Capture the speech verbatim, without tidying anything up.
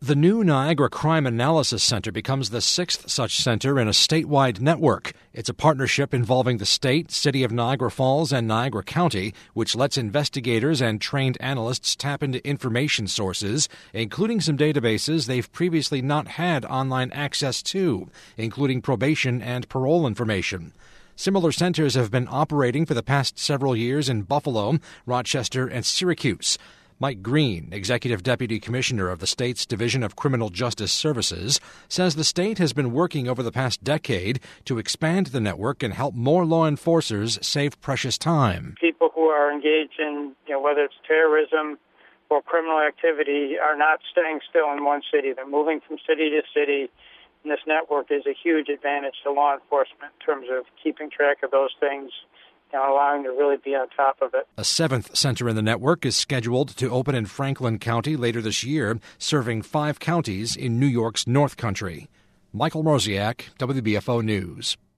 The new Niagara Crime Analysis Center becomes the sixth such center in a statewide network. It's a partnership involving the state, City of Niagara Falls, and Niagara County, which lets investigators and trained analysts tap into information sources, including some databases they've previously not had online access to, including probation and parole information. Similar centers have been operating for the past several years in Buffalo, Rochester, and Syracuse. Mike Green, Executive Deputy Commissioner of the state's Division of Criminal Justice Services, says the state has been working over the past decade to expand the network and help more law enforcers save precious time. People who are engaged in, you know, whether it's terrorism or criminal activity, are not staying still in one city. They're moving from city to city, and this network is a huge advantage to law enforcement in terms of keeping track of those things and allowing to really be on top of it. A seventh center in the network is scheduled to open in Franklin County later this year, serving five counties in New York's North Country. Michael Mroziak, W B F O News.